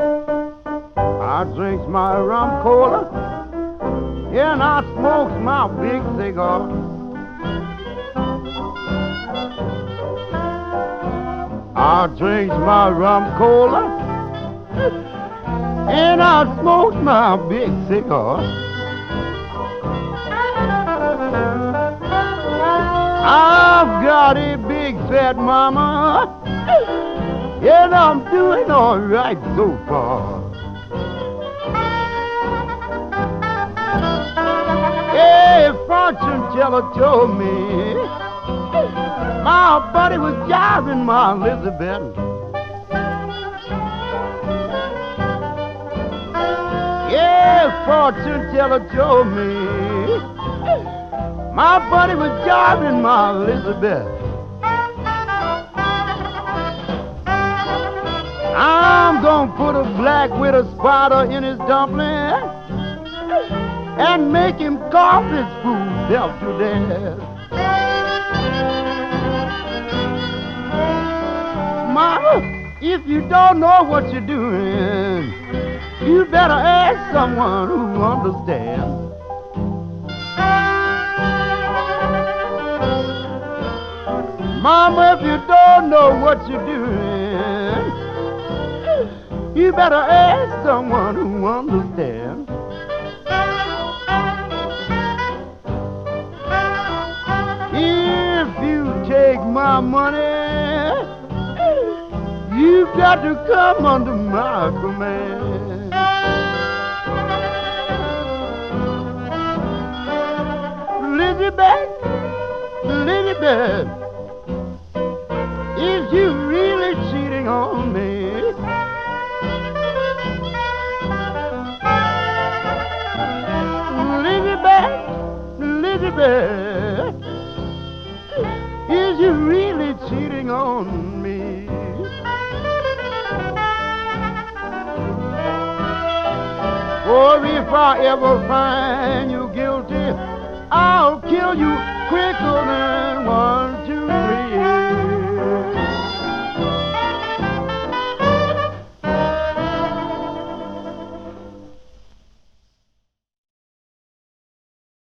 I drinks my rum cola, yeah, and I smokes my big cigar. I drinks my rum cola, and I smokes my big cigar. I've got a big fat mama, and I'm doing all right so far. Hey, fortune teller told me my buddy was jiving my Elizabeth. Yeah, fortune teller told me my buddy was jiving my Elizabeth. I'm gonna put a black widow spider in his dumpling and make him cough his food self to death. Mama, if you don't know what you're doing, you better ask someone who understands. Mama, if you don't know what you're doing, you better ask someone who understands. If you take my money, you've got to come under my command. Elizabeth, Elizabeth, is you really cheating on me? Elizabeth, Elizabeth, is you really cheating on me? Or if I ever find you guilty, I'll kill you quicker than one